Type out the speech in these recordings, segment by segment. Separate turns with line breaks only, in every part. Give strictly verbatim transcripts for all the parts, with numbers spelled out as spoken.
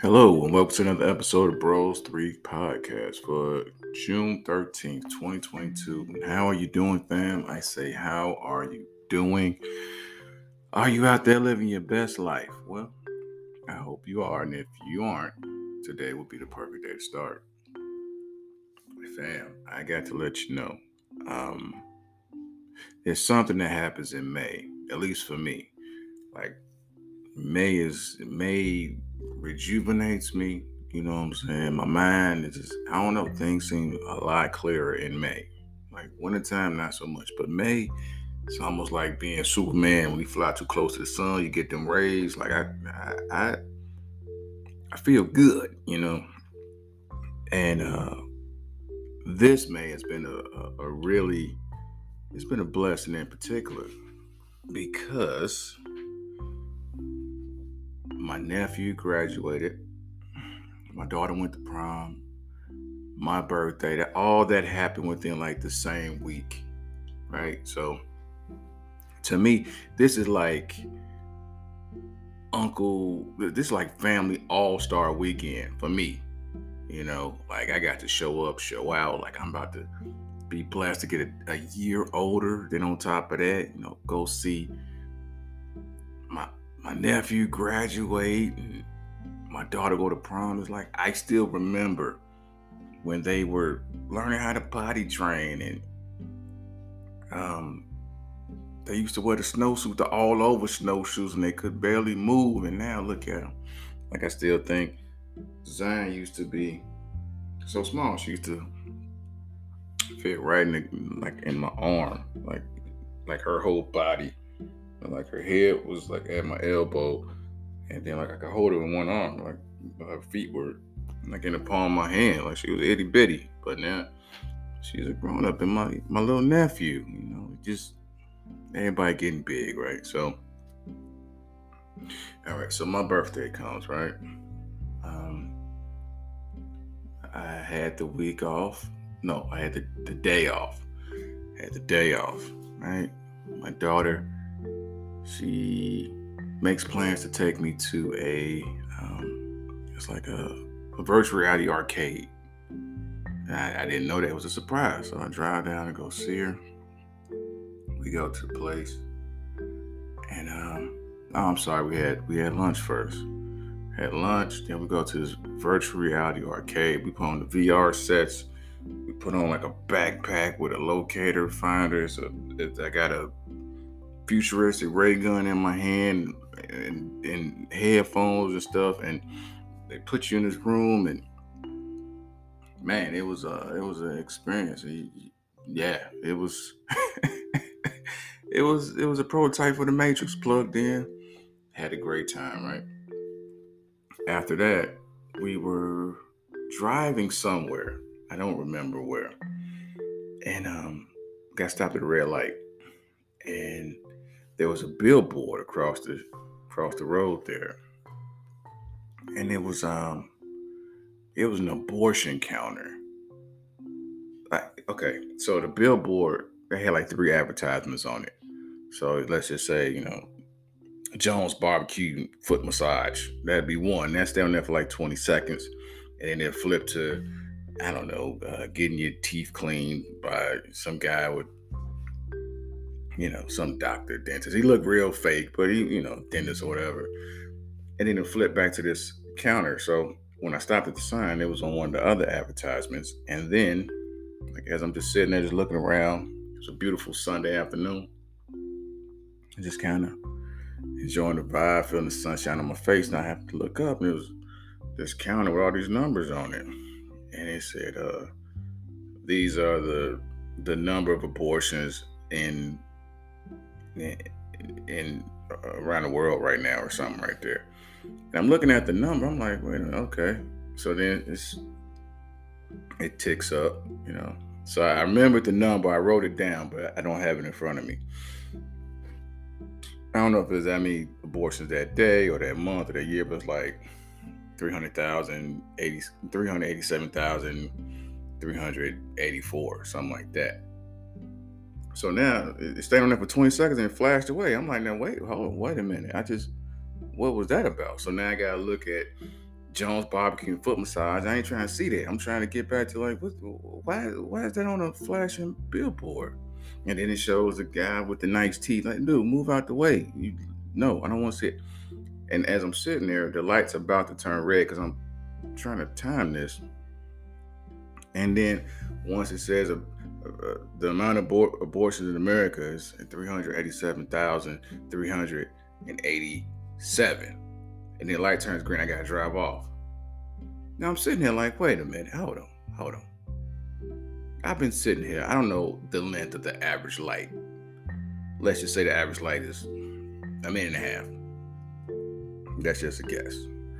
Hello, and welcome to another episode of Bros three Podcast for June thirteenth, twenty twenty-two. And how are you doing, fam? I say, how are you doing? Are you out there living your best life? Well, I hope you are. And if you aren't, today will be the perfect day to start. Fam, I got to let you know. Um, there's something that happens in May, at least for me. Like, May is May rejuvenates me. You know what I'm saying? My mind is just, I don't know, things seem a lot clearer in May. Like wintertime, not so much. But May, it's almost like being Superman when you fly too close to the sun, you get them rays. Like I I I, I feel good, you know. And uh this May has been a, a, a really it's been a blessing in particular because my nephew graduated. My daughter went to prom. My birthday. That all that happened within like the same week, right? So, to me, this is like Uncle. This is like family all star weekend for me. You know, like I got to show up, show out. Like I'm about to be blessed to get a, a year older. Then on top of that, you know, go see my my nephew graduate and my daughter go to prom. It's like I still remember when they were learning how to potty train and um, they used to wear the snowsuit, the all over snowshoes, and they could barely move. And now look at them. Like I still think Zion used to be so small. She used to fit right in the, like in my arm, like like her whole body, and like her head was like at my elbow, and then like I could hold her in one arm, like her feet were like in the palm of my hand, like she was itty bitty. But now she's a grown up, and my my little nephew, you know, just everybody getting big, right? So, all right. So my birthday comes, right? Um, I had the week off. No, I had the, the day off. I had the day off, right? My daughter, she makes plans to take me to a, um, it's like a, a virtual reality arcade. I, I didn't know that. It was a surprise. So I drive down and go see her. We go to the place. And um, oh, I'm sorry, we had we had lunch first. Had lunch, then we go to this virtual reality arcade. We put on the V R sets. We put on like a backpack with a locator finder. So I got a futuristic ray gun in my hand and, and headphones and stuff. And they put you in this room, and man, it was uh it was an experience. Yeah, it was it was it was a prototype for the Matrix plugged in. Had a great time, right? After that, we were driving somewhere. I don't remember where. And um got stopped at a red light. And there was a billboard across the across the road there. And it was um it was an abortion counter. Like, okay, so the billboard, they had like three advertisements on it. So let's just say, you know, Jones Barbecue Foot Massage. That'd be one. That's down there for like twenty seconds. And then it flipped to, I don't know, uh, getting your teeth cleaned by some guy with, you know, some doctor, dentist. He looked real fake, but he, you know, dentist or whatever. And then it flipped back to this counter. So when I stopped at the sign, it was on one of the other advertisements. And then, like, as I'm just sitting there, just looking around, it was a beautiful Sunday afternoon. I just kind of enjoying the vibe, feeling the sunshine on my face. And I happened to look up, and it was this counter with all these numbers on it. And it said, uh, these are the the number of abortions in in, in uh, around the world right now, or something right there. And I'm looking at the number. I'm like, wait a minute, okay. So then it's it ticks up, you know. So I remembered the number. I wrote it down, but I don't have it in front of me. I don't know if it was that many abortions that day or that month or that year, but it's like three hundred thousand, three hundred eighty-seven thousand, three hundred eighty-four, something like that. So now it stayed on there for twenty seconds and it flashed away. I'm like, now wait, hold on, wait a minute. I just, what was that about? So now I got to look at Jones Barbecue and Foot Massage. I ain't trying to see that. I'm trying to get back to like, what, why, why is that on a flashing billboard? And then it shows a guy with the nice teeth. Like, dude, move out the way. You, no, I don't want to see it. And as I'm sitting there, the light's about to turn red because I'm trying to time this. And then once it says uh, uh, the amount of abor- abortions in America is three hundred eighty-seven thousand three hundred eighty-seven. And then light turns green, I gotta drive off. Now I'm sitting here like, wait a minute, hold on, hold on. I've been sitting here, I don't know the length of the average light. Let's just say the average light is a minute and a half. That's just a guess.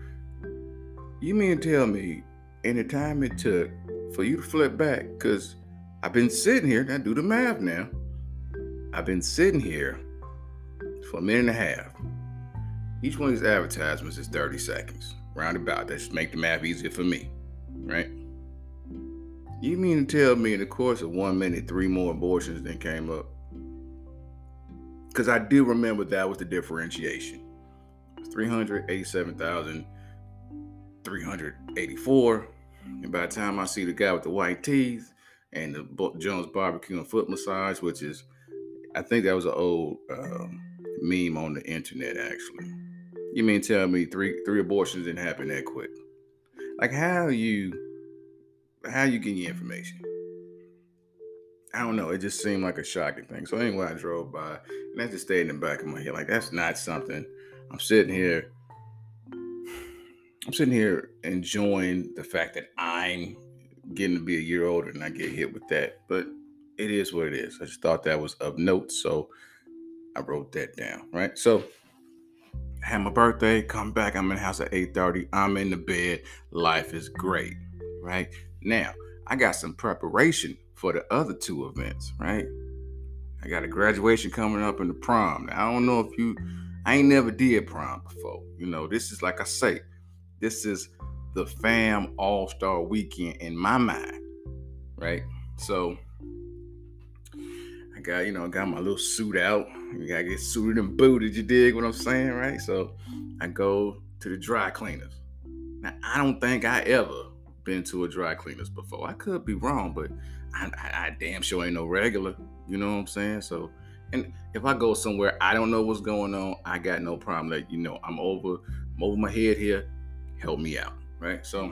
You mean to tell me, in the time it took for you to flip back, because I've been sitting here, now do the math now. I've been sitting here for a minute and a half. Each one of these advertisements is thirty seconds, roundabout. That should make the math easier for me, right? You mean to tell me in the course of one minute, three more abortions then came up? Because I do remember that was the differentiation. three hundred eighty-seven thousand three hundred eighty-four. And by the time I see the guy with the white teeth and the Jones Barbecue and Foot Massage, which is, I think that was an old um, meme on the internet, actually. You mean tell me three three abortions didn't happen that quick? Like, how you how you getting your information? I don't know. It just seemed like a shocking thing. So anyway, I drove by, and that just stayed in the back of my head. Like, that's not something. I'm sitting here. I'm sitting here enjoying the fact that I'm getting to be a year older and I get hit with that. But it is what it is. I just thought that was of note, so I wrote that down. Right. So I had my birthday. Come back. I'm in the house at eight thirty. I'm in the bed. Life is great. Right now, I got some preparation for the other two events. Right. I got a graduation coming up in the prom. Now, I don't know if you. I ain't never did prom before. You know, this is like I say. This is the fam all-star weekend in my mind, right? So I got, you know, I got my little suit out. You gotta get suited and booted, you dig what I'm saying, right? So I go to the dry cleaners. Now, I don't think I ever been to a dry cleaners before. I could be wrong, but I, I, I damn sure ain't no regular, you know what I'm saying? So, and if I go somewhere, I don't know what's going on, I got no problem. Like, you know, I'm over, I'm over my head here. Help me out, right? So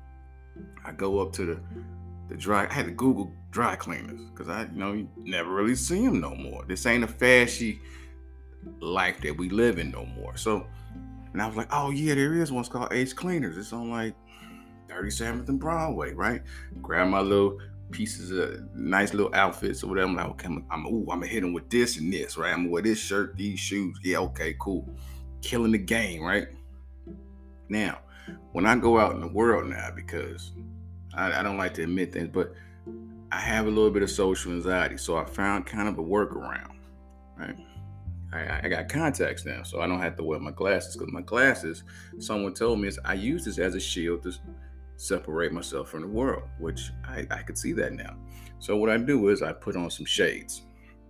I go up to the the dry. I had to Google dry cleaners because I, you know, you never really see them no more. This ain't a fashy life that we live in no more. So, and I was like, oh yeah, there is one called Ace Cleaners. It's on like thirty-seventh and Broadway, right? Grab my little pieces of nice little outfits or whatever. I'm like, okay, I'm, I'm ooh, I'm gonna hit them with this and this, right? I'm gonna wear this shirt, these shoes. Yeah, okay, cool. Killing the game, right? Now, when I go out in the world now, because I, I don't like to admit things, but I have a little bit of social anxiety. So I found kind of a workaround, right? I, I got contacts now, so I don't have to wear my glasses because my glasses, someone told me, is I use this as a shield to separate myself from the world, which I, I could see that now. So what I do is I put on some shades.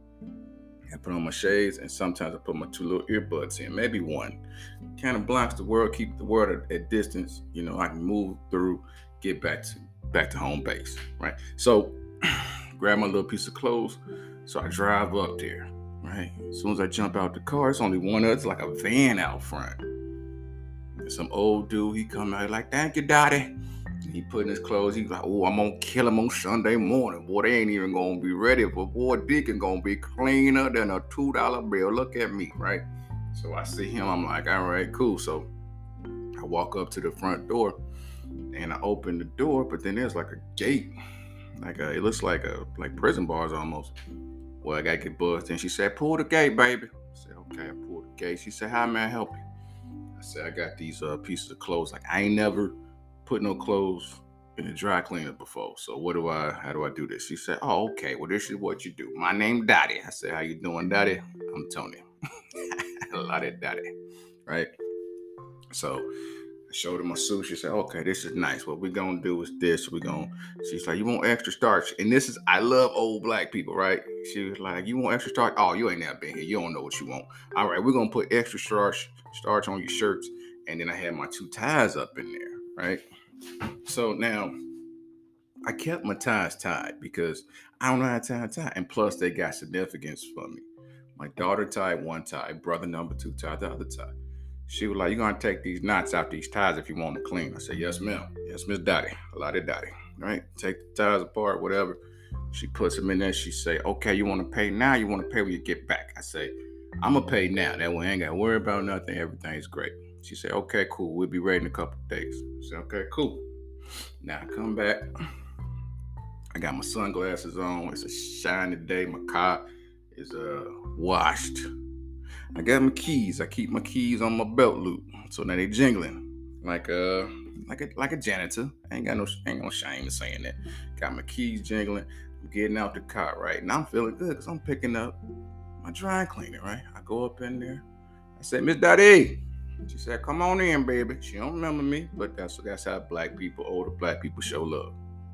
I put on my shades, and sometimes I put my two little earbuds in, maybe one. Kind of blocks the world, keep the world at, at distance. You know, I can move through, get back to back to home base, right? So, grab my little piece of clothes. So I drive up there, right? As soon as I jump out the car, it's only one other. It's like a van out front. And some old dude, he come out like, "Thank you, Daddy." He putting his clothes. He's like, "Oh, I'm gonna kill him on Sunday morning. Boy, they ain't even gonna be ready. But boy, Deacon gonna be cleaner than a two dollar bill. Look at me, right?" So I see him. I'm like, "All right, cool." So I walk up to the front door, and I open the door, but then there's like a gate, like a, it looks like a like prison bars almost. Well, I gotta get buzzed in. She said, "Pull the gate, baby." I said, "Okay." I pulled the gate. She said, "How may I help you?" I said, "I got these uh, pieces of clothes. Like I ain't never put no clothes in a dry cleaner before. So what do I, how do I do this?" She said, "Oh, okay. Well, this is what you do. My name Dottie." I said, "How you doing, Dottie?" "I'm Tony." I love that Dottie, right? So I showed her my suit. She said, "Okay, this is nice. What we're going to do is this. We're going to," she's like, "You want extra starch?" And this is, I love old black people, right? She was like, "You want extra starch? Oh, you ain't never been here. You don't know what you want. All right, we're going to put extra starch, starch on your shirts and then I had my two ties up in there, right? So now I kept my ties tied because I don't know how to tie a tie. And plus, they got significance for me. My daughter tied one tie, brother number two tied the other tie. She was like, "You're going to take these knots out these ties if you want them clean." I said, "Yes, ma'am. Yes, Miss Dottie. A lot of Dottie." Right? Take the ties apart, whatever. She puts them in there. She say, "Okay, you want to pay now? You want to pay when you get back?" I say, "I'm going to pay now. That way I ain't got to worry about nothing. Everything's great." She said, "Okay, cool. We'll be ready in a couple of days." I said, "Okay, cool." Now I come back. I got my sunglasses on. It's a shiny day. My car is uh washed. I got my keys. I keep my keys on my belt loop, so now they jingling like a like a like a janitor. I ain't got no ain't no shame in saying that. Got my keys jingling. I'm getting out the car, right, and I'm feeling good because I'm picking up my dry cleaner. Right, I go up in there. I said, "Miss Dottie." She said, "Come on in, baby." She don't remember me, but that's that's how black people, older black people, show love.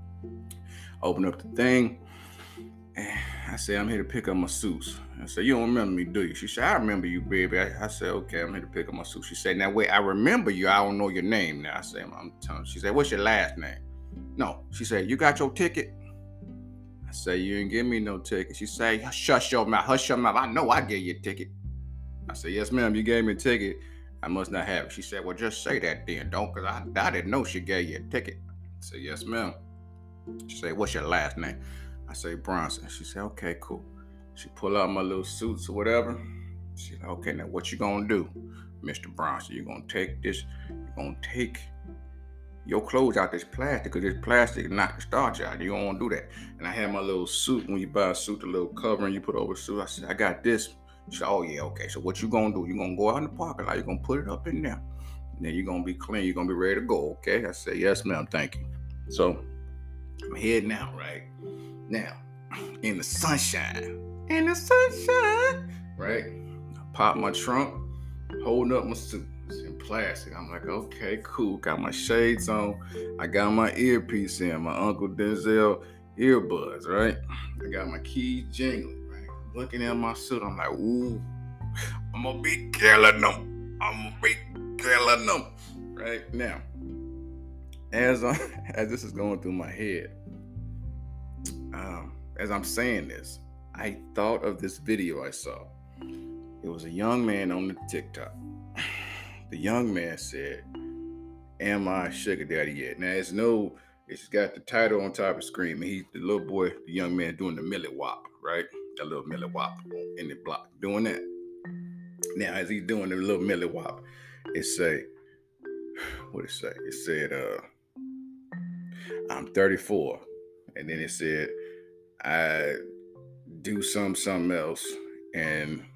Open up the thing. And I said, "I'm here to pick up my suits." I said, "You don't remember me, do you?" She said, "I remember you, baby." I, I said, "Okay, I'm here to pick up my suits." She said, "Now wait, I remember you. I don't know your name now." I said, "I'm telling you." She said, "What's your last name?" "No." She said, "You got your ticket?" I said, "You didn't give me no ticket." She said, "Hush your mouth. Hush your mouth. I know I gave you a ticket." I said, "Yes, ma'am. You gave me a ticket. I must not have it." She said, "Well, just say that then, don't, because I, I didn't know she gave you a ticket." I said, "Yes, ma'am." She said, "What's your last name?" I say, "Bronson." She said, "Okay, cool." She pull out my little suits or whatever. She like, "Okay, now what you gonna do, Mister Bronson? You're gonna take this, you're gonna take your clothes out this plastic, because this plastic knock the starch out. You don't want to do that." And I had my little suit. When you buy a suit, the little covering you put over a suit. I said, "I got this." She said, "Oh yeah, okay. So what you gonna do? You're gonna go out in the parking lot, you're gonna put it up in there. And then you're gonna be clean, you're gonna be ready to go, okay?" I said, "Yes, ma'am, thank you." So I'm heading out, right? Now, in the sunshine, in the sunshine, right? I pop my trunk, holding up my suit. It's in plastic. I'm like, okay, cool. Got my shades on. I got my earpiece in, my Uncle Denzel earbuds, right? I got my keys jingling, right? Looking at my suit, I'm like, ooh, I'm gonna be killing them. I'm gonna be killing them, right? Now, as I, as this is going through my head, um, as I'm saying this, I thought of this video I saw. It was a young man on the TikTok. The young man said, "Am I sugar daddy yet?" Now it's no, it's got the title on top of the screen. And he's the little boy, the young man doing the Millie Wop, right? That little Millie Wop in the block, doing that. Now as he's doing the little Millie Wop, it say, what it say? It said, uh, "I'm thirty-four," and then it said, "I do some something else, and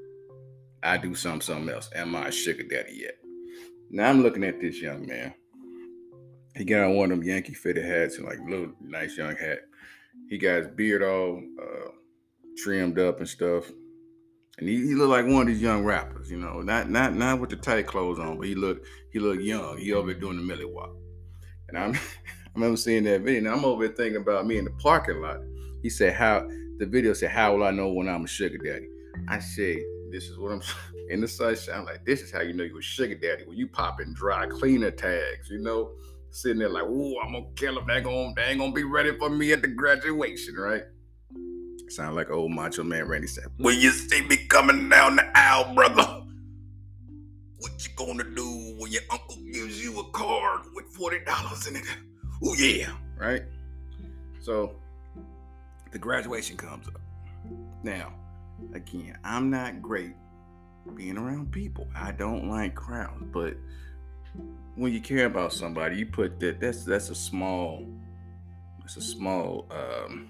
I do some something else. Am I a sugar daddy yet?" Now I'm looking at this young man. He got on one of them Yankee fitted hats and like little nice young hat. He got his beard all uh, trimmed up and stuff, and he, he looked like one of these young rappers, you know, not not not with the tight clothes on, but he looked he looked young. He over there doing the Millie Wop, and I'm I remember seeing that video. And I'm over there thinking about me in the parking lot. He said, "How?" The video said, "How will I know when I'm a sugar daddy?" I said, "This is what I'm." In the sunshine, I'm like, "This is how you know you a sugar daddy, when you popping dry cleaner tags, you know, sitting there like, ooh, I'm gonna kill them. They gonna they ain't gonna be ready for me at the graduation, right?" Sound like old Macho Man Randy said, "When you see me coming down the aisle, brother, what you gonna do when your uncle gives you a card with forty dollars in it? Oh yeah," right? So the graduation comes up. Now, again, I'm not great being around people. I don't like crowds, but when you care about somebody, you put that. That's that's a small. That's a small um,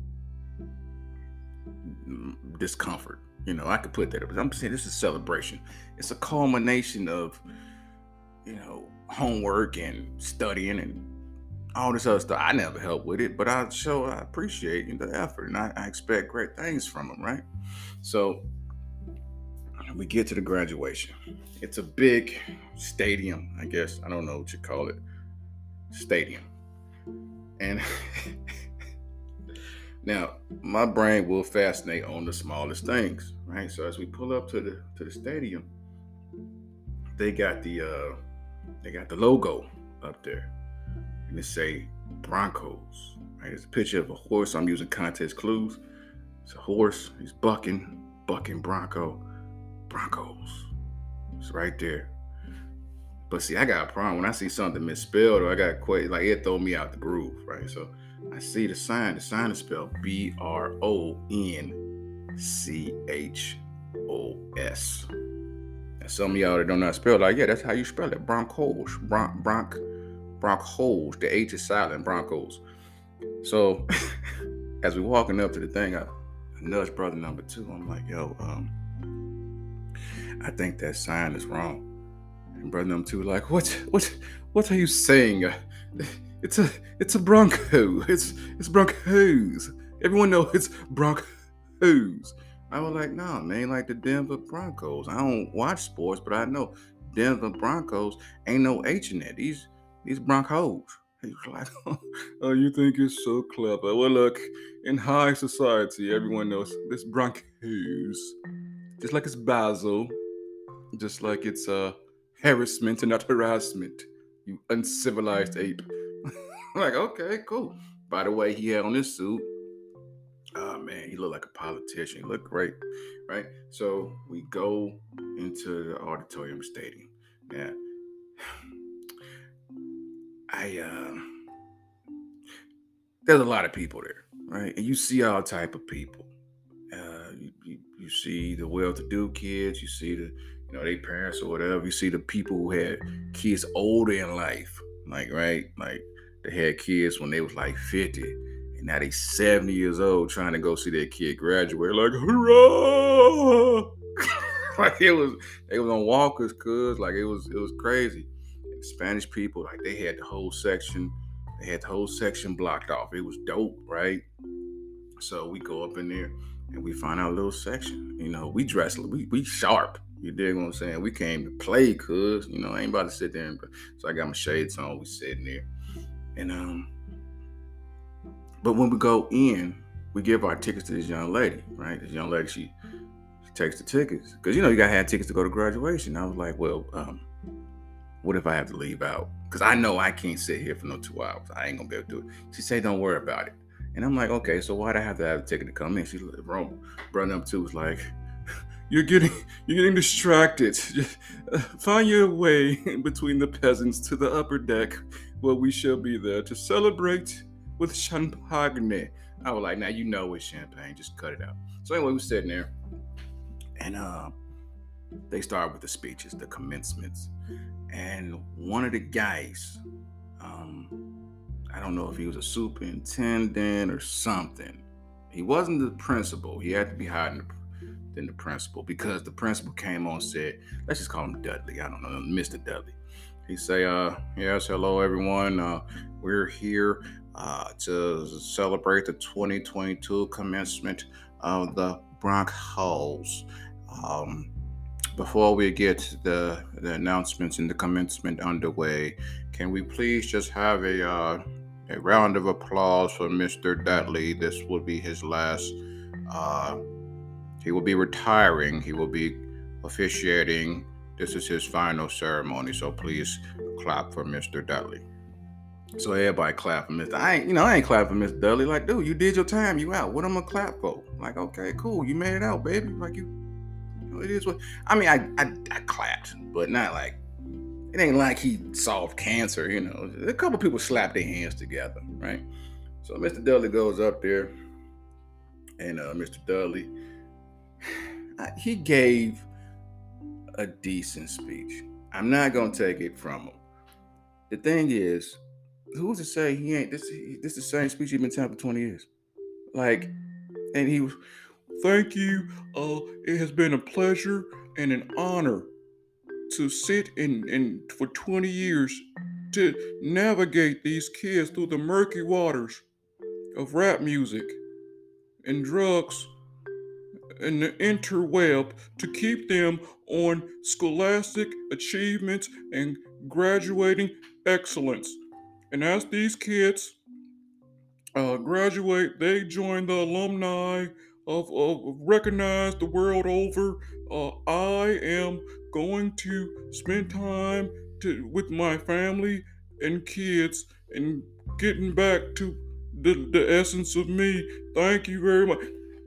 discomfort. You know, I could put that up. I'm saying this is a celebration. It's a culmination of, you know, homework and studying and all this other stuff. I never help with it, but I show I appreciate the effort, and I, I expect great things from them, right? So we get to the graduation. It's a big stadium, I guess. I don't know what you call it. Stadium. And now my brain will fascinate on the smallest things, right? So as we pull up to the to the stadium, they got the uh, they got the logo up there, and it say Broncos. Right, there's a picture of a horse. I'm using context clues. It's a horse. He's bucking, bucking Bronco, Broncos. It's right there. But see, I got a problem when I see something misspelled or I got quite like it throw me out the groove, right? So I see the sign. The sign is spelled B R O N C H O S. And some of y'all that don't know how to spell, like, yeah, that's how you spell it. Broncos. Bron- bronc, Broncos. The H is silent. Broncos. So as we walking up to the thing, I, I nudge brother number two. I'm like, yo, um, I think that sign is wrong. And brother number two, like, what, what, what are you saying? Uh, it's a, it's a Bronco. It's, it's Broncos. Everyone knows it's Broncos. I was like, nah, man, like the Denver Broncos. I don't watch sports, but I know Denver Broncos ain't no H in there. These, these Broncos. He was like, oh, you think you're so clever. Well, look, in high society, everyone knows this Broncos. Just like it's Basel. Just like it's uh, harassment and not harassment. You uncivilized ape. I'm like, okay, cool. By the way, he had on this suit. Oh, man, he looked like a politician. He looked great, right? So we go into the auditorium stadium. Now, I, uh, there's a lot of people there, right? And you see all type of people. Uh, you, you, you see the well-to-do kids. You see the, you know, their parents or whatever. You see the people who had kids older in life, like, right? Like they had kids when they was like fifty. And now they seventy years old trying to go see their kid graduate. Like, hurrah! Like it was, they was on walkers, cuz like it was, it was crazy. And Spanish people, like they had the whole section, they had the whole section blocked off. It was dope, right? So we go up in there and we find our little section. You know, we dress, we we sharp. You dig what I'm saying? We came to play, cuz, you know, I ain't about to sit there and, so I got my shades on. We sitting there, and um. But when we go in, we give our tickets to this young lady, right? This young lady, she, she takes the tickets. Because, you know, you got to have tickets to go to graduation. I was like, well, um, what if I have to leave out? Because I know I can't sit here for no two hours. I ain't going to be able to do it. She said, don't worry about it. And I'm like, okay, so why'd I have to have a ticket to come in? She, brother number two was like, you're getting you're getting distracted. Just, uh, find your way between the peasants to the upper deck where we shall be there to celebrate with champagne. I was like, now you know it's champagne, just cut it out. So anyway, we were sitting there, and uh, they started with the speeches, the commencements, and one of the guys, um, I don't know if he was a superintendent or something. He wasn't the principal. He had to be higher than the, than the principal because the principal came on and said, let's just call him Dudley. I don't know, Mister Dudley. He say, uh, yes, hello everyone. Uh, we're here uh, to celebrate the twenty twenty-two commencement of the Broncos. Um, before we get the, the announcements and the commencement underway, can we please just have a uh, a round of applause for Mister Dudley? This will be his last. Uh, he will be retiring. He will be officiating. This is his final ceremony, so please clap for Mister Dudley. So everybody clap for Mister I ain't, you know, I ain't clapping for Mister Dudley. Like, dude, you did your time, you out. What am I gonna clap for? Like, okay, cool, you made it out, baby. Like you, you know, it is what. I mean, I, I, I clapped, but not like it ain't like he solved cancer. You know, a couple people slapped their hands together, right? So Mister Dudley goes up there, and uh, Mister Dudley, he gave a decent speech. I'm not gonna take it from him. The thing is, who's to say he ain't this? This is the same speech he's been telling for twenty years. Like, and he was, thank you. Uh, it has been a pleasure and an honor to sit in in for twenty years to navigate these kids through the murky waters of rap music and drugs and the interweb to keep them on scholastic achievements and graduating excellence. And as these kids uh, graduate, they join the alumni of, of recognized the world over. Uh, I am going to spend time to with my family and kids and getting back to the, the essence of me. Thank you very much.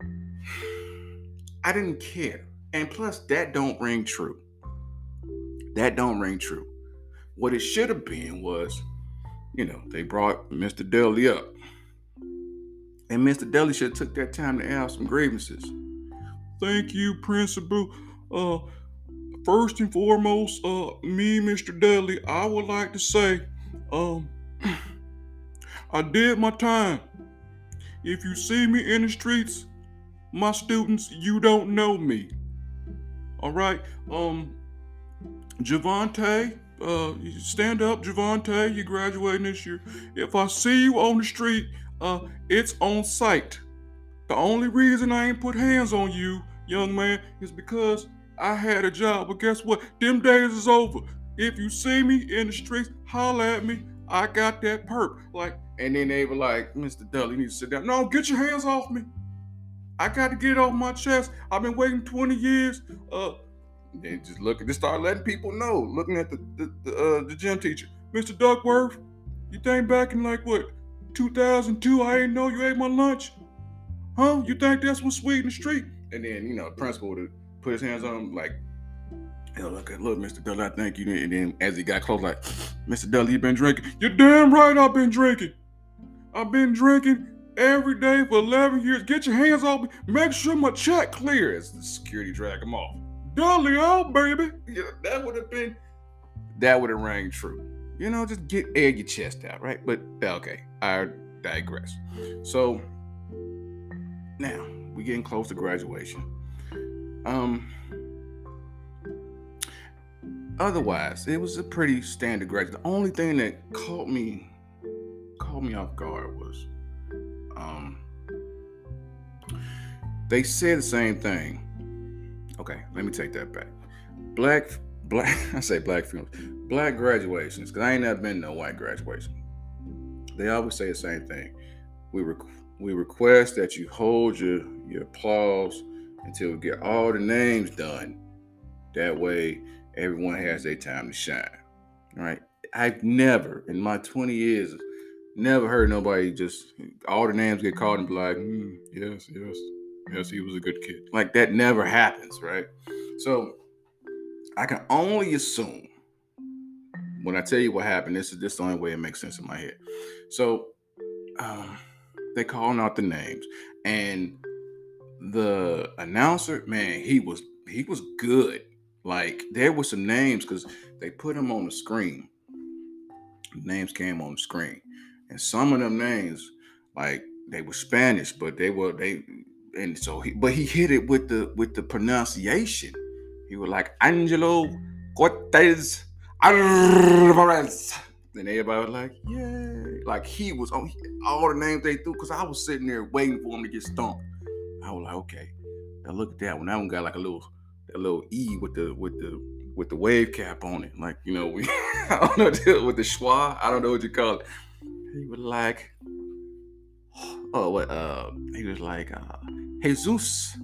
I didn't care. And plus, that don't ring true. That don't ring true. What it should have been was, you know, they brought Mister Dudley up. And Mister Dudley should have took that time to air some grievances. Thank you, Principal. Uh, first and foremost, uh, me, Mister Dudley, I would like to say, um, I did my time. If you see me in the streets, my students, you don't know me. All right. Um, Javante, uh, stand up, Javante. You're graduating this year. If I see you on the street, uh, it's on sight. The only reason I ain't put hands on you, young man, is because I had a job. But guess what? Them days is over. If you see me in the streets, holler at me. I got that perp. Like, and then they were like, Mister Dudley, you need to sit down. No, get your hands off me. I got to get it off my chest. I've been waiting twenty years. Uh, they just look at, just start letting people know. Looking at the the, the, uh, the gym teacher, Mister Duckworth. You think back in like what, two thousand two? I didn't know you ate my lunch. Huh? You think that's what's sweet in the street? And then, you know, the principal would put his hands on him like, hey, look, look, Mister Dudley, I thank you. And then as he got close, like, Mister Dudley, you been drinking? You're damn right I've been drinking. I've been drinking every day for eleven years. Get your hands off me. Make sure my check clear. As the security drag him off. Dudley out, baby. Yeah, that would have been, that would have rang true. You know, just get, air your chest out, right? But, okay, I digress. So, now, we're getting close to graduation. Um, otherwise, it was a pretty standard graduation. The only thing that caught me, caught me off guard was, um, they said the same thing. Okay, let me take that back. Black, black, I say black funerals, black graduations, because I ain't never been to no white graduation. They always say the same thing. We rec- we request that you hold your, your applause until we get all the names done. That way, everyone has their time to shine. All right? I've never, in my twenty years, never heard nobody just, all the names get called and be like, mm, yes, yes, yes, he was a good kid. Like, that never happens, right? So, I can only assume, when I tell you what happened, this is this the only way it makes sense in my head. So, um, they calling out the names, and the announcer, man, he was he was good. Like, there were some names because they put them on the screen. Names came on the screen, and some of them names, like, they were Spanish, but they were they, and so he, but he hit it with the with the pronunciation. He was like Angelo Cortez Alvarez. And everybody was like, yay. Like, he was on all the names they threw, because I was sitting there waiting for him to get stumped. I was like, okay. Now look at that one. That one got like a little a little E with the with the with the wave cap on it. Like, you know, we I don't know, with the schwa. I don't know what you call it. He was like, oh what uh he was like uh Jesus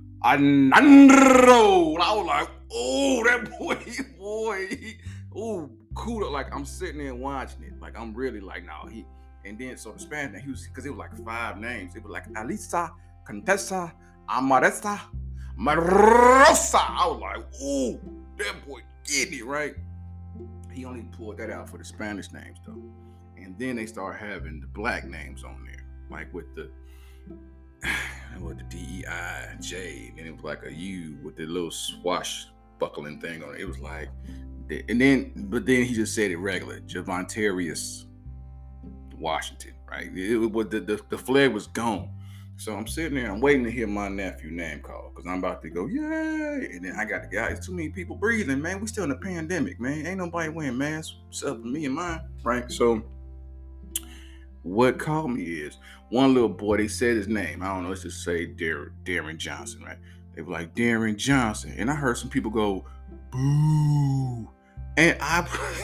Anandro. I was like, oh, that boy, boy, he, oh, cool. Like, I'm sitting there watching it. Like, I'm really like, no, he. And then so the Spanish name, he was, because it was like five names. It was like Alisa, Contessa, Amaresta, Marosa. I was like, oh, that boy getting it, right? He only pulled that out for the Spanish names though. And then they start having the black names on there, like with the with the D E I J, and it was like a U with the little swashbuckling thing on it. It was like, and then, but then he just said it regular, Javantarius Washington, right? It was the, the the flag was gone. So I'm sitting there, I'm waiting to hear my nephew name called, because I'm about to go, yay! And then I got the guy, it's too many people breathing, man. We still in a pandemic, man. Ain't nobody wearing masks except for me and mine, right? So what called me is one little boy, they said his name. I don't know, let's just say Dar- Darren Johnson, right? They were like, Darren Johnson. And I heard some people go, boo. And I,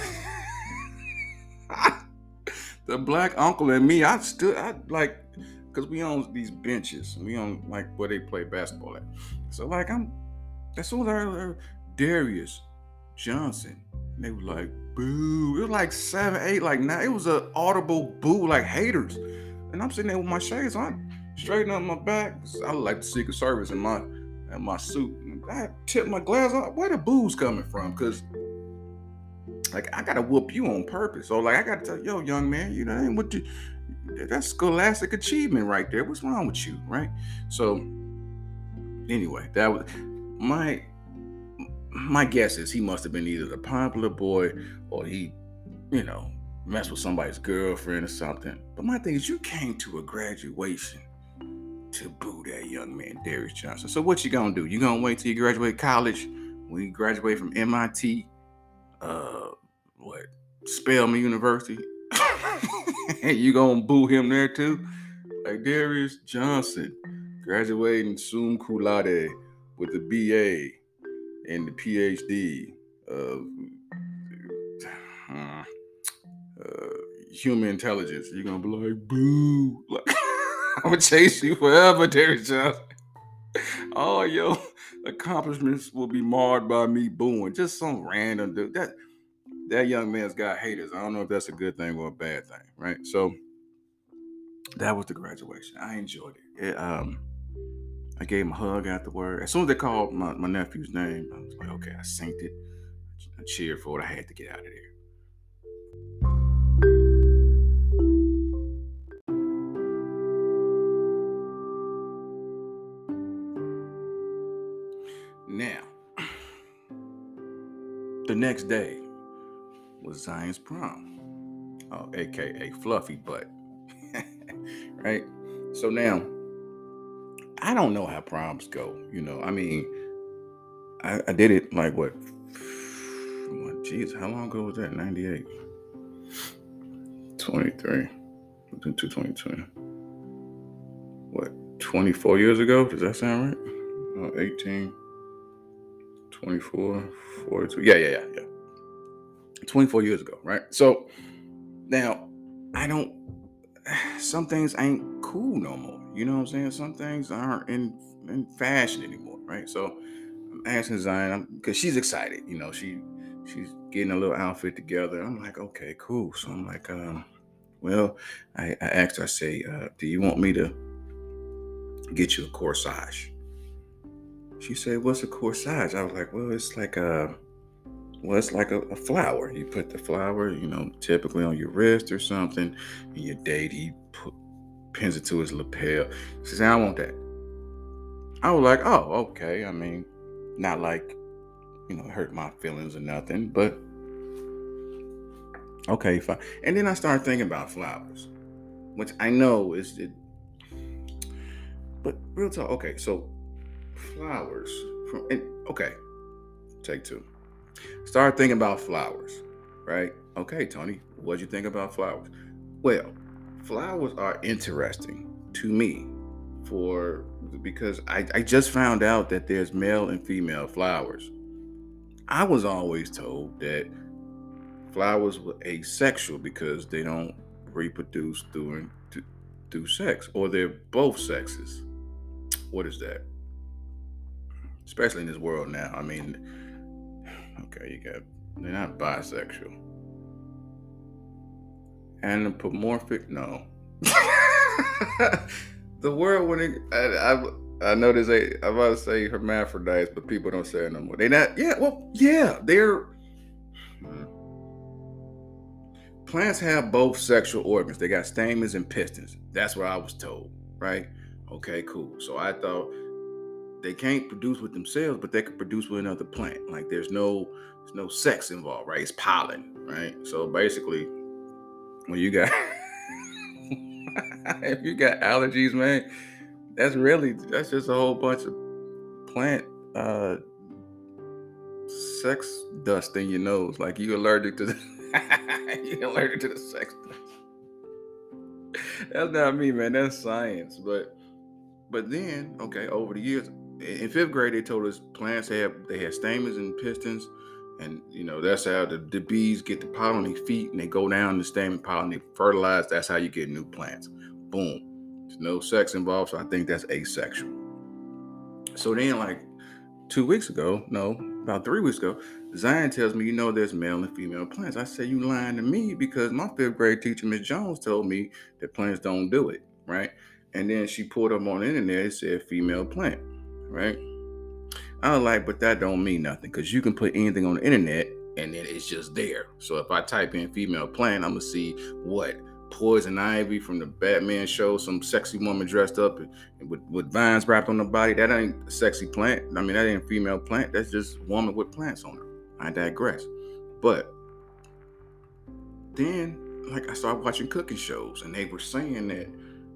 the black uncle and me, I stood, I like, because we on these benches. We on like where they play basketball at. So like I'm, as soon as I heard Darius Johnson. And they were like, boo. It was like seven, eight, like nine. It was an audible boo, like haters. And I'm sitting there with my shades on, straighten up my back. I look like the Secret Service in my in my suit. And I tipped my glass off. Where the booze coming from? Because like I gotta whoop you on purpose. So like I gotta tell yo, young man, you know, what you that's scholastic achievement right there. What's wrong with you, right? So anyway, that was my my guess is he must have been either the popular boy or he, you know, messed with somebody's girlfriend or something. But my thing is, you came to a graduation to boo that young man, Darius Johnson. So what you gonna do? You gonna wait till you graduate college? When you graduate from M I T, uh, what, Spelman University, and you gonna boo him there too? Like Darius Johnson, graduating summa cum laude with the B A and the P H D of uh, uh, human intelligence. You're gonna be like, boo. Like, I'm gonna chase you forever, Darius Johnson. All your accomplishments will be marred by me booing. Just some random dude. That that young man's got haters. I don't know if that's a good thing or a bad thing, right? So that was the graduation. I enjoyed it. it um, I gave him a hug afterward. As soon as they called my, my nephew's name, I was like, okay, I synced it. I cheered for it. I had to get out of there. Now, the next day was Zion's prom, oh, aka Fluffy Butt, right? So now, I don't know how proms go. You know, I mean, I, I did it like what? Geez, how long ago was that? ninety-eight, twenty-three, two twenty-two. What? twenty-four years ago? Does that sound right? Oh, eighteen. twenty-four, forty-two. Yeah, yeah, yeah, yeah. twenty-four years ago, right? So now I don't, some things ain't cool no more. You know what I'm saying? Some things aren't in, in fashion anymore, right? So I'm asking Zion, because she's excited, you know, she she's getting a little outfit together. I'm like, okay, cool. So I'm like, um, well, I, I asked her, I say, uh, do you want me to get you a corsage? She said, what's a corsage? I was like, well, it's like a, well, it's like a, a flower. You put the flower, you know, typically on your wrist or something, and your date, he put, pins it to his lapel. She said, I want that. I was like, oh, okay. I mean, not like, you know, hurt my feelings or nothing, but okay, fine. And then I started thinking about flowers, which I know is, it, but real talk. Okay, so flowers from, and, okay, take two. Start thinking about flowers, right? Okay, Tony, what'd you think about flowers? Well, flowers are interesting to me for because I, I just found out that there's male and female flowers. I was always told that flowers were asexual because they don't reproduce through through sex, or they're both sexes. What is that? Especially in this world now. I mean, okay, you got, they're not bisexual. Anthropomorphic? No. The word when it, I, I, I know there's a, I'm about to say hermaphrodites, but people don't say it no more. They not, yeah, well, yeah, they're, plants have both sexual organs. They got stamens and pistons. That's what I was told, right? Okay, cool. So I thought they can't produce with themselves, but they can produce with another plant. Like there's no, there's no sex involved, right? It's pollen, right? So basically, when you got, if you got allergies, man, that's really, that's just a whole bunch of plant uh, sex dust in your nose. Like you allergic to the, you allergic to the sex dust. That's not me, man. That's science. But, but then, okay, over the years, in fifth grade, they told us plants have, they have stamens and pistons. And, you know, that's how the, the bees get the pollen on their feet and they go down the stamen pollen, they fertilize. That's how you get new plants. Boom. There's no sex involved. So I think that's asexual. So then, like two weeks ago, no, about three weeks ago, Zion tells me, you know, there's male and female plants. I said, you lying to me because my fifth grade teacher, Miss Jones, told me that plants don't do it, right? And then she pulled up on the internet, it said female plant, right? I was like, but that don't mean nothing because you can put anything on the internet and then it's just there. So if I type in female plant, I'm gonna see what Poison Ivy from the Batman show, some sexy woman dressed up with, with vines wrapped on the body. That ain't a sexy plant. I mean, that ain't a female plant. That's just a woman with plants on her. I digress. But then, like, I started watching cooking shows, and they were saying that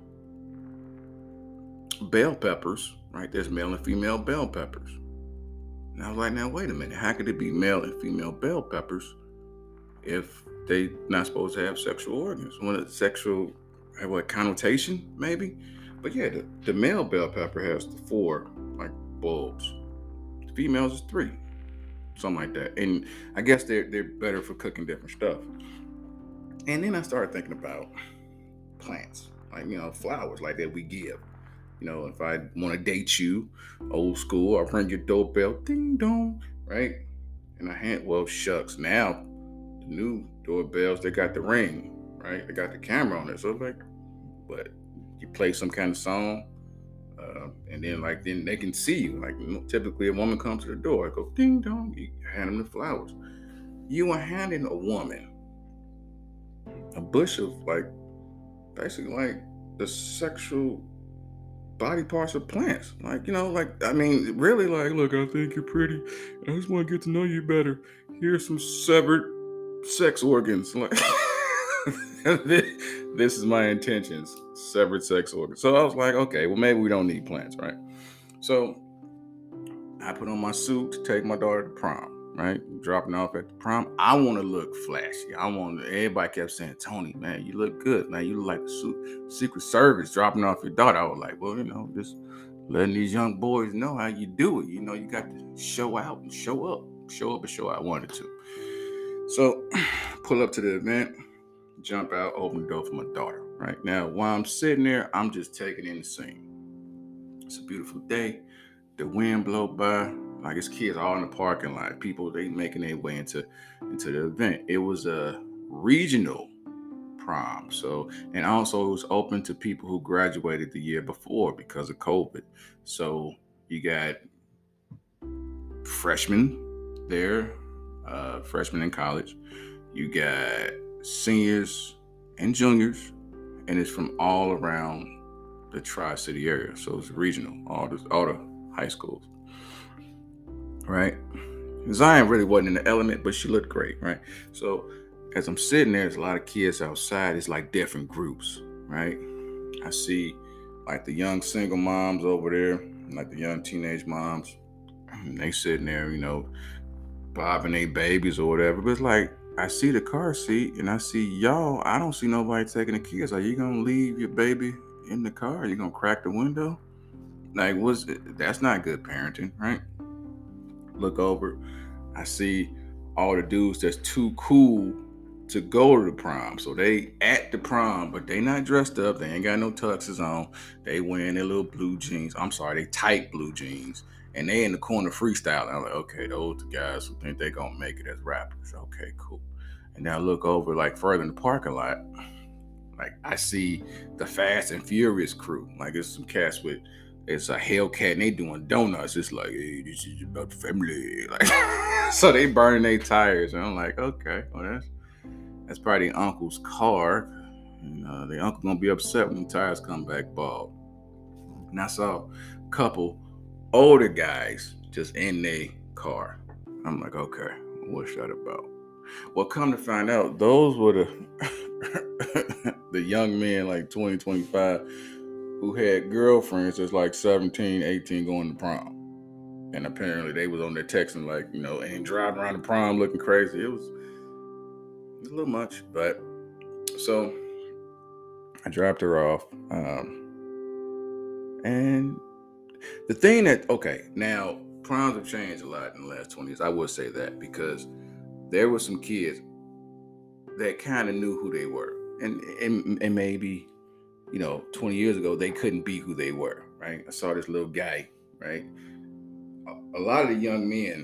bell peppers, right? There's male and female bell peppers. And I was like, now wait a minute. How could it be male and female bell peppers if they not supposed to have sexual organs? What sexual, what connotation maybe? But yeah, the, the male bell pepper has the four like bulbs. The females is three, something like that. And I guess they're they're better for cooking different stuff. And then I started thinking about plants, like you know, flowers like that we give. You know, if I want to date you, old school, I'll ring your doorbell, ding dong, right? And I hand, well, shucks. Now, the new doorbells, they got the ring, right? They got the camera on it. So, like, but you play some kind of song, uh, and then, like, then they can see you. Like, typically, a woman comes to the door, I go, ding dong, you hand them the flowers. You are handing a woman a bush of, like, basically, like, the sexual body parts of plants. Like, you know, like, I mean, really, like, look, I think you're pretty. I just want to get to know you better. Here's some severed sex organs. Like, this is my intentions, severed sex organs. So I was like, okay, well, maybe we don't need plants, right? So I put on my suit to take my daughter to prom, right? Dropping off at the prom. I want to look flashy. I want to, everybody kept saying, Tony, man, you look good, man. You look like the Secret Service dropping off your daughter. I was like, well, you know, just letting these young boys know how you do it. You know, you got to show out and show up. Show up and show out. I wanted to. So pull up to the event, jump out, open the door for my daughter, right? Now, while I'm sitting there, I'm just taking in the scene. It's a beautiful day. The wind blow by, like it's kids all in the parking lot. People, they making their way into, into the event. It was a regional prom. So, and also it was open to people who graduated the year before because of COVID. So you got freshmen there, uh, freshmen in college. You got seniors and juniors, and it's from all around the Tri-City area. So it's regional, all the, all the high schools, right? Zion really wasn't in the element, but she looked great, right? So as I'm sitting there, there's a lot of kids outside. It's like different groups, right? I see like the young single moms over there, like the young teenage moms. They sitting there, you know, bobbing their babies or whatever. But it's like, I see the car seat and I see y'all. I don't see nobody taking the kids. Are you gonna leave your baby in the car? Are you gonna crack the window? Like, what's it? That's not good parenting, right? Look over, I see all the dudes that's too cool to go to the prom. So they at the prom, but they not dressed up. They ain't got no tuxes on. They wearing their little blue jeans. I'm sorry, they tight blue jeans. And they in the corner freestyling. I'm like, okay, those the guys who think they gonna make it as rappers. Okay, cool. And then I look over like further in the parking lot. Like I see the Fast and Furious crew. Like it's some cats with, it's a Hellcat and they doing donuts. It's like, hey, this is about family. Like, so they burning their tires. And I'm like, okay, well that's that's probably the uncle's car. And uh, the uncle gonna be upset when the tires come back bald. And I saw a couple older guys just in their car. I'm like, okay, what's that about? Well, come to find out, those were the the young men like twenty, twenty-five who had girlfriends that's like seventeen, eighteen going to prom. And apparently they was on their texting like, you know, and driving around the prom looking crazy. It was, it was a little much, but so I dropped her off. Um, and the thing that, okay, now proms have changed a lot in the last twenty years. I would say that because there were some kids that kind of knew who they were. And, and and maybe, you know, twenty years ago, they couldn't be who they were, right? I saw this little guy, right? A, a lot of the young men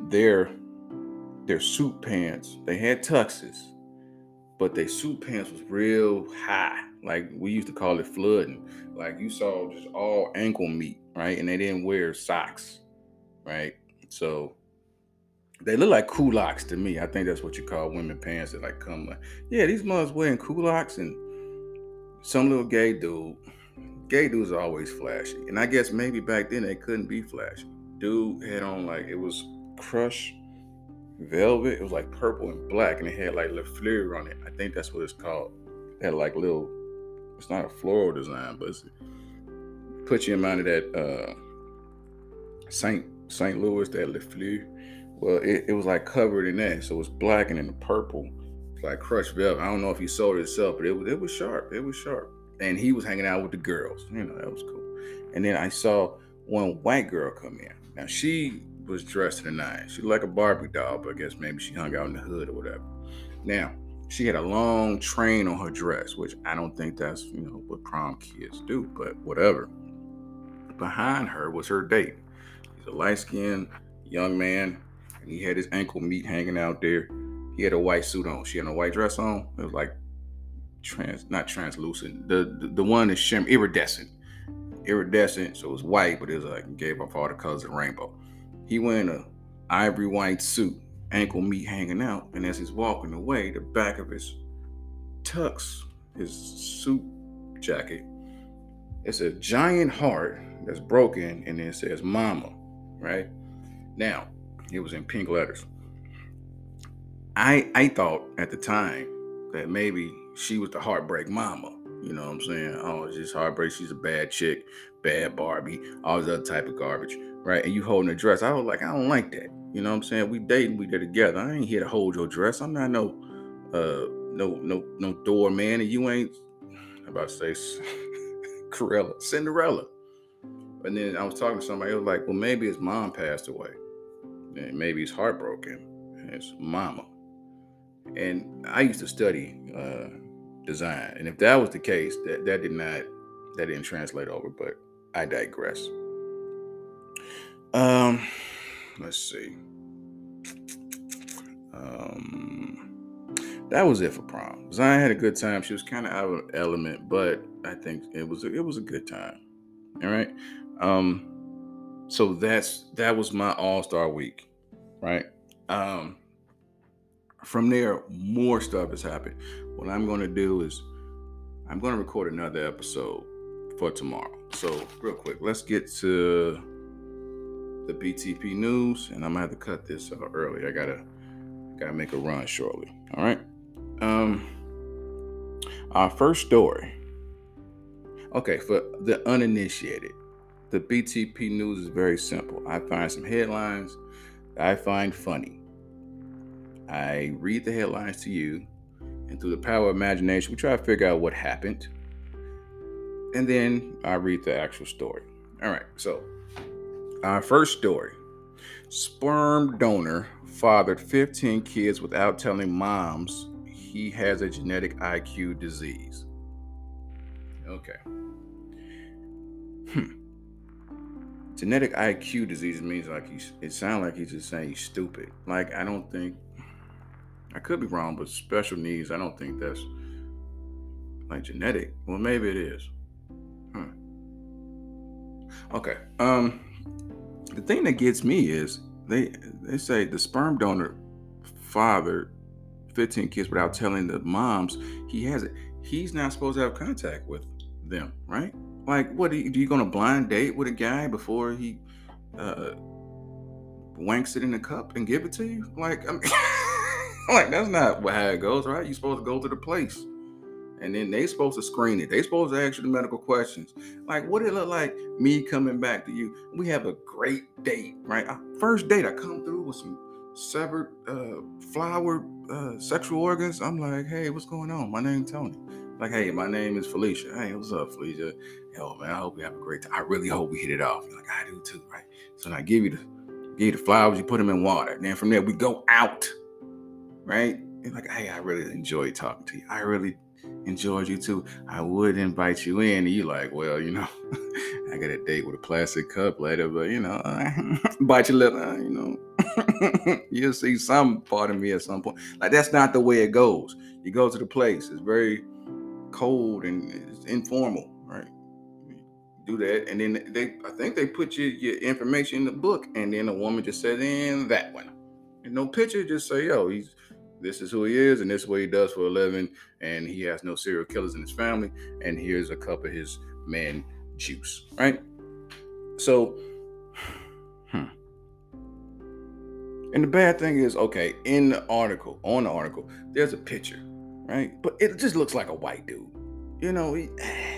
their their suit pants, they had tuxes, but their suit pants was real high. Like we used to call it flooding. Like you saw just all ankle meat, right? And they didn't wear socks, right? So they look like culottes to me. I think that's what you call women pants that like come like, yeah, these mothers wearing culottes. And some little gay dude. Gay dudes are always flashy. And I guess maybe back then they couldn't be flashy. Dude had on like, it was crushed velvet. It was like purple and black, and it had like Le Fleur on it. I think that's what it's called. It had like little, it's not a floral design, but it's, put you in mind of that uh, Saint Saint Louis, that Le Fleur. Well, it, it was like covered in that, so it was black and in the purple, like crushed velvet. I don't know if he sold it himself, but it was it was sharp. It was sharp, and he was hanging out with the girls. You know, that was cool. And then I saw one white girl come in. Now she was dressed to the nines. She looked like a Barbie doll, but I guess maybe she hung out in the hood or whatever. Now she had a long train on her dress, which I don't think that's, you know, what prom kids do, but whatever. Behind her was her date. He's a light-skinned young man, and he had his ankle meat hanging out there. He had a white suit on. She had a white dress on. It was like trans, not translucent. The the, the one is shimmer, iridescent. Iridescent, so it was white, but it was like gave off all the colors of the rainbow. He wearing a ivory white suit, ankle meat hanging out, and as he's walking away, the back of his tux, his suit jacket, it's a giant heart that's broken, and it says "Mama," right? Now, it was in pink letters. I I thought at the time that maybe she was the heartbreak mama. You know what I'm saying? Oh, it's just heartbreak. She's a bad chick, bad Barbie, all this other type of garbage, right? And you holding a dress. I was like, I don't like that. You know what I'm saying? We dating, we there together. I ain't here to hold your dress. I'm not no, uh, no, no, no doorman, and you ain't. I'm about to say, Corella, Cinderella. And then I was talking to somebody. It was like, well, maybe his mom passed away, and maybe he's heartbroken. And his mama. And I used to study uh, design, and if that was the case, that that did not, that didn't translate over. But I digress. Um, let's see. Um, that was it for prom. Zion had a good time. She was kind of out of element, but I think it was a, it was a good time. All right. Um, so that's that was my all-star week, right? Um. From there, more stuff has happened. What I'm going to do is I'm going to record another episode for tomorrow. So real quick, let's get to the B T P news, and I'm going to have to cut this out early. I got to got to make a run shortly. All right. Um, our first story. Okay, for the uninitiated, the B T P news is very simple. I find some headlines that I find funny. I read the headlines to you, and through the power of imagination, we try to figure out what happened. And then I read the actual story. All right, so our first story. Sperm donor fathered fifteen kids without telling moms he has a genetic I Q disease. Okay. Hmm. Genetic I Q disease means like he's, it sounds like he's just saying he's stupid. Like, I don't think, I could be wrong, but special needs, I don't think that's like genetic. Well, maybe it is. Huh. Okay. Um, the thing that gets me is they they say the sperm donor fathered fifteen kids without telling the moms he has it. He's not supposed to have contact with them, right? Like, what are you, do you gonna blind date with a guy before he uh, wanks it in a cup and give it to you? Like, I mean, like that's not how it goes, right? You're supposed to go to the place, and then they supposed to screen it. They supposed to ask you the medical questions. Like, what it look like me coming back to you? We have a great date, right? Our first date, I come through with some severed, uh, flowered uh, sexual organs. I'm like, hey, what's going on? My name's Tony. Like, hey, my name is Felicia. Hey, what's up, Felicia? Yo, man, I hope we have a great time. I really hope we hit it off. You're like, I do too, right? So then I give you the give you the flowers, you put them in water. And then from there, we go out, right? And like, hey, I really enjoyed talking to you. I really enjoyed you too. I would invite you in. And you like, well, you know, I got a date with a plastic cup later, but, you know, bite your lip, uh, you know. You'll see some part of me at some point. Like, that's not the way it goes. You go to the place, it's very cold and it's informal, right? You do that, and then they, I think they put your, your information in the book, and then a woman just says, in that one. And no picture, just say, yo, he's this is who he is, and this is what he does for a living, and he has no serial killers in his family, and here's a cup of his man juice, right? So, hmm. And the bad thing is, okay, in the article, on the article, there's a picture, right? But it just looks like a white dude. You know, he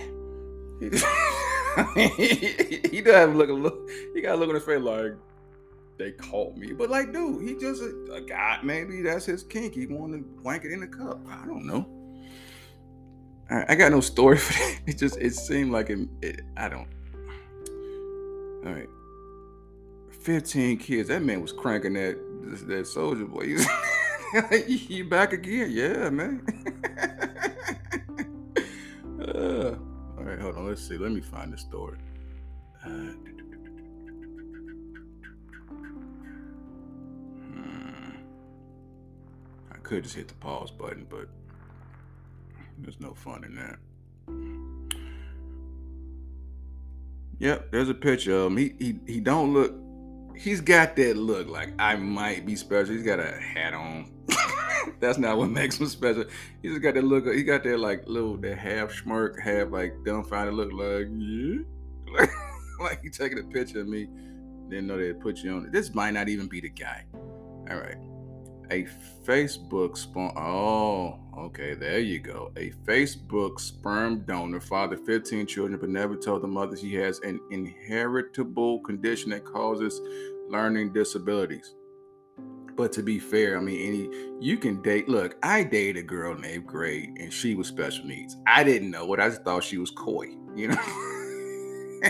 he, he doesn't look a look. He got a look on his face like, they caught me. But like, dude, he just a, a guy. Maybe that's his kink. He want to wank it in the cup. I don't know. I, I got no story for that. It just it seemed like it, it. I don't. All right. fifteen kids. That man was cranking that that Soldier Boy. You back again? Yeah, man. uh, all right, hold on. Let's see. Let me find the story. Uh, I could just hit the pause button, but there's no fun in that. Yep, there's a picture of him. He he he don't look. He's got that look like I might be special. He's got a hat on. That's not what makes him special. He just got that look. He got that like little that half smirk, half like dumbfounded look, like yeah, like, like he taking a picture of me. Didn't know they'd put you on it. This might not even be the guy. All right. A Facebook spawn. Oh, okay. There you go. A Facebook sperm donor fathered fifteen children, but never told the mother she has an inheritable condition that causes learning disabilities. But to be fair, I mean, any you can date. Look, I dated a girl in eighth grade, and she was special needs. I didn't know it. I just thought she was coy. You know.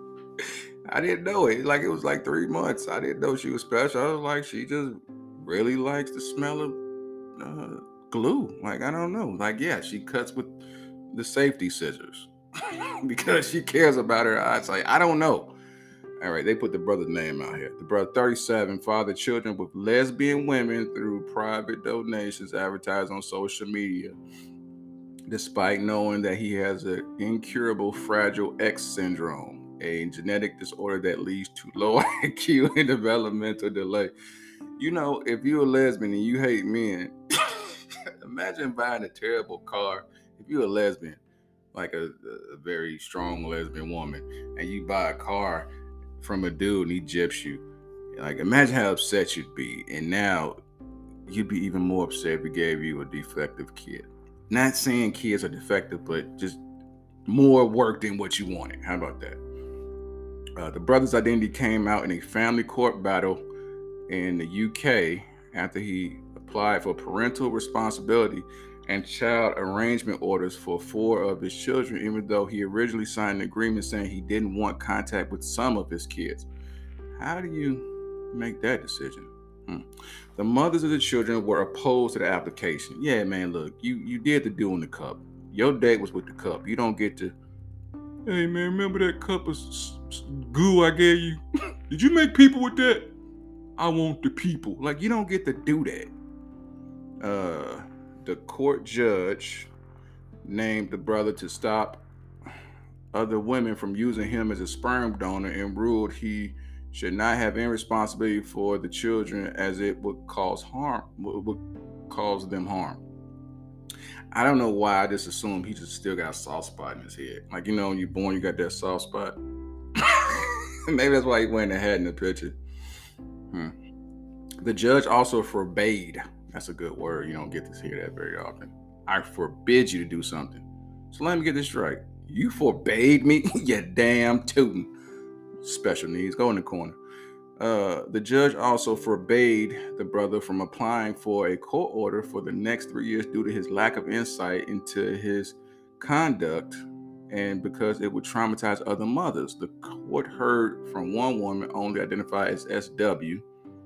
I didn't know it. Like, it was like three months. I didn't know she was special. I was like, she just really likes the smell of uh, glue. Like, I don't know. Like, yeah, she cuts with the safety scissors because she cares about her eyes. Like, I don't know. All right, they put the brother's name out here. The brother, thirty-seven, fathered children with lesbian women through private donations advertised on social media, despite knowing that he has an incurable Fragile X syndrome, a genetic disorder that leads to low I Q and developmental delay. You know, if you're a lesbian and you hate men, imagine buying a terrible car. If you're a lesbian, like a, a very strong lesbian woman, and you buy a car from a dude and he gyps you, like, imagine how upset you'd be. And now you'd be even more upset if he gave you a defective kid. Not saying kids are defective, but just more work than what you wanted. How about that? Uh, the brother's identity came out in a family court battle in the U K after he applied for parental responsibility and child arrangement orders for four of his children, even though he originally signed an agreement saying he didn't want contact with some of his kids. How do you make that decision? Hmm. The mothers of the children were opposed to the application. Yeah, man, look, you, you did the do in the cup. Your date was with the cup. You don't get to, hey, man, remember that cup of s- s- goo I gave you? Did you make people with that? I want the people. Like, you don't get to do that. Uh, the court judge named the brother to stop other women from using him as a sperm donor and ruled he should not have any responsibility for the children as it would cause harm, would cause them harm. I don't know why I just assumed he just still got a soft spot in his head. Like, you know, when you're born, you got that soft spot. Maybe that's why he wearing the hat in the picture. Hmm. The judge also forbade, that's a good word, you don't get to hear that very often. I forbid you to do something. So let me get this right. You forbade me? You damn tootin'. Special needs, go in the corner. Uh, the judge also forbade the brother from applying for a court order for the next three years due to his lack of insight into his conduct and because it would traumatize other mothers. The court heard from one woman only identified as S W,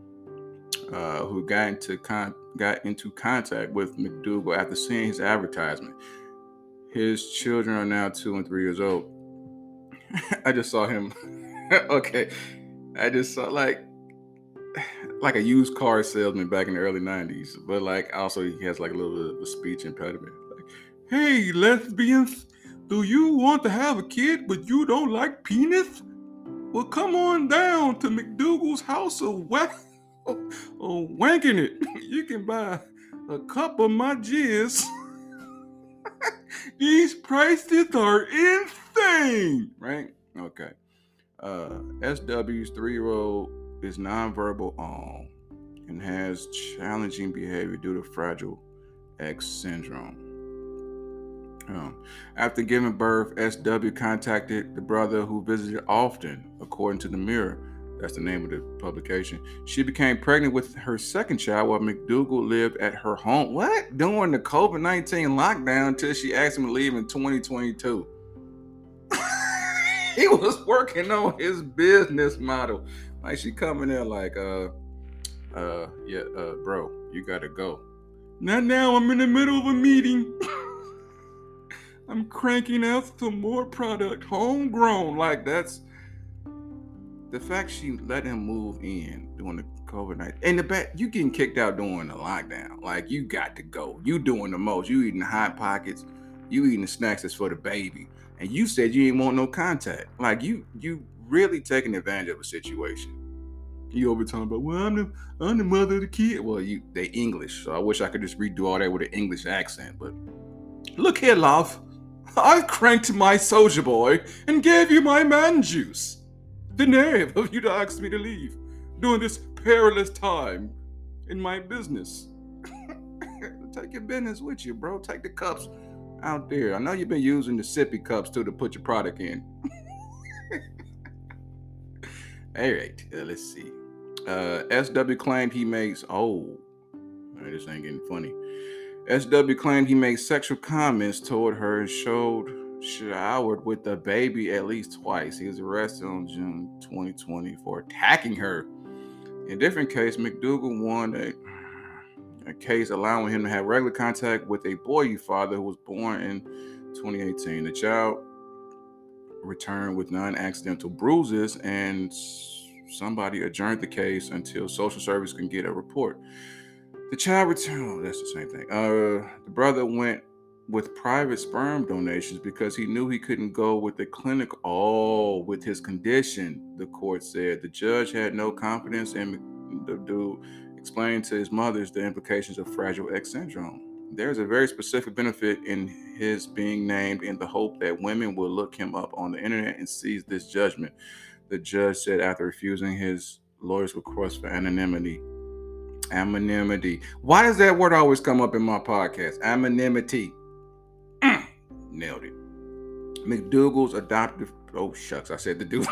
uh, who got into con- got into contact with McDougal after seeing his advertisement. His children are now two and three years old. I just saw him. Okay. I just saw, like, like a used car salesman back in the early nineties, but like also he has like a little bit of a speech impediment. Like, hey, lesbians, do you want to have a kid but you don't like penis? Well, come on down to McDougal's House of Wank, oh, Wanking It. You can buy a cup of my jizz. These prices are insane, right? Okay. Uh, S W's three-year-old is nonverbal on and has challenging behavior due to Fragile X syndrome. Um, after giving birth, S W contacted the brother who visited often, according to the Mirror. That's the name of the publication. She became pregnant with her second child while McDougal lived at her home. What? During the COVID nineteen lockdown until she asked him to leave in twenty twenty-two. He was working on his business model. Like she coming there like, uh, uh, yeah, uh, bro, you gotta go. Not now, I'm in the middle of a meeting. I'm cranking out some more product, homegrown. Like that's the fact she let him move in during the COVID night. And the back, you getting kicked out during the lockdown. Like you got to go. You doing the most. You eating Hot Pockets. You eating the snacks that's for the baby. And you said you didn't want no contact. Like you, you really taking advantage of a situation. You over talking about, well, I'm the, I'm the mother of the kid. Well, you they English, so I wish I could just redo all that with an English accent. But look here, love. I cranked my Soulja Boy and gave you my man juice. The nerve of you to ask me to leave during this perilous time in my business. Take your business with you, bro. Take the cups out there. I know you've been using the sippy cups too to put your product in. All right, uh, let's see. Uh, S W claimed he makes. Oh, man, this ain't getting funny. S W claimed he made sexual comments toward her and showed showered with the baby at least twice. He was arrested on June twenty twenty for attacking her. In a different case, McDougal won a, a case allowing him to have regular contact with a boy father who was born in twenty eighteen. The child returned with non-accidental bruises, and somebody adjourned the case until social service can get a report. The child returned. Oh, that's the same thing. Uh, the brother went with private sperm donations because he knew he couldn't go with the clinic. Oh, with his condition, the court said. The judge had no confidence in the dude explained to his mothers the implications of Fragile X syndrome. There's a very specific benefit in his being named in the hope that women will look him up on the internet and seize this judgment, the judge said after refusing his lawyer's request for anonymity. Anonymity. Why does that word always come up in my podcast? Anonymity. Mm, nailed it. McDougal's adoptive. Oh, shucks. I said the dude.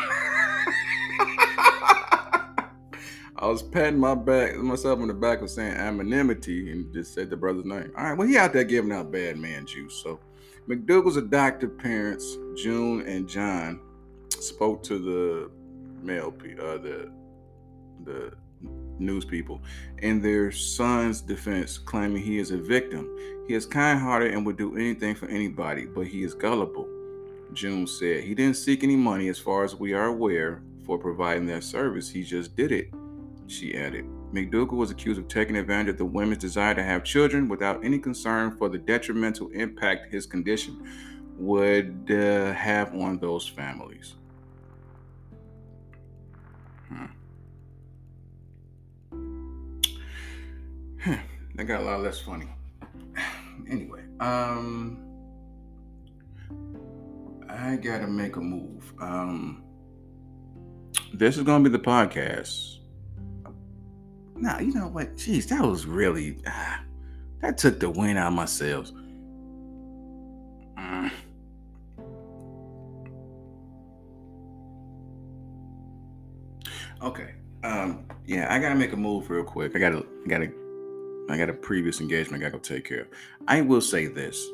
I was patting my back, myself on the back of saying anonymity and just said the brother's name. All right, well, he out there giving out bad man juice. So McDougal's adoptive parents, June and John, spoke to the male, uh, the the news people in their son's defense, claiming he is a victim. He is kind-hearted and would do anything for anybody, but he is gullible. June said he didn't seek any money, as far as we are aware, for providing that service. He just did it. She added. McDougal was accused of taking advantage of the women's desire to have children without any concern for the detrimental impact his condition would uh, have on those families. Hmm. That got a lot less funny. Anyway, um, I gotta make a move. Um, this is gonna be the podcast. Nah, you know what? Jeez, that was really ah, that took the wind out of my sails. Mm. Okay. Um. Yeah, I gotta make a move real quick. I gotta, I gotta, I got a previous engagement I gotta go take care of. I will say this.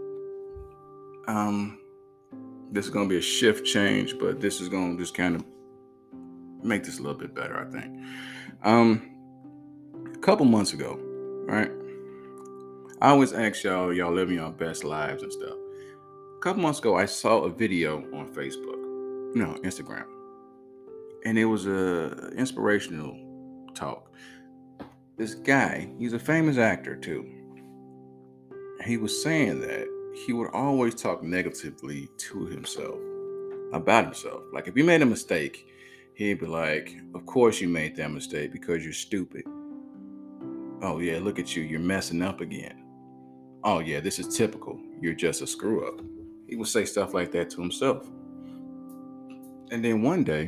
Um, this is gonna be a shift change, but this is gonna just kind of make this a little bit better, I think. Um. A couple months ago, right? I always ask y'all, y'all living your best lives and stuff. A couple months ago, I saw a video on Facebook, no, Instagram, and it was a inspirational talk. This guy, he's a famous actor too. He was saying that he would always talk negatively to himself about himself. Like if he made a mistake, he'd be like, "Of course you made that mistake because you're stupid. Oh yeah, look at you, you're messing up again. Oh yeah, this is typical. You're just a screw up." He would say stuff like that to himself. And then one day,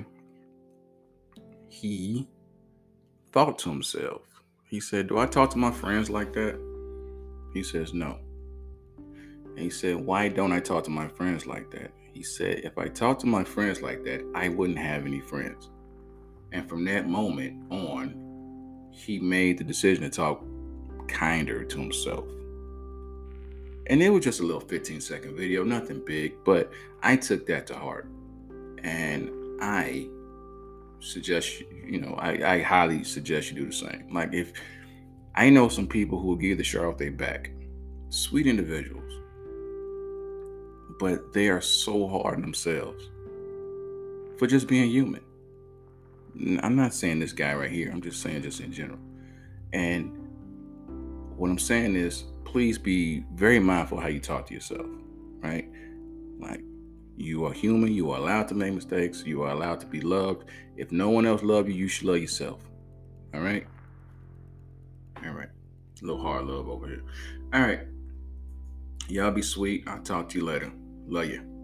he thought to himself, he said, "Do I talk to my friends like that?" He says, "No." And he said, "Why don't I talk to my friends like that?" He said, "If I talk to my friends like that, I wouldn't have any friends." And from that moment on, he made the decision to talk kinder to himself. And it was just a little fifteen second video, nothing big, but I took that to heart. And I suggest, you know, I, I highly suggest you do the same. Like if I know some people who will give the shirt off their back, sweet individuals, but they are so hard on themselves for just being human. I'm not saying this guy right here. I'm just saying just in general. And what I'm saying is, please be very mindful how you talk to yourself, right? Like, you are human. You are allowed to make mistakes. You are allowed to be loved. If no one else loves you, you should love yourself. All right? All right. It's a little hard love over here. All right. Y'all be sweet. I'll talk to you later. Love you.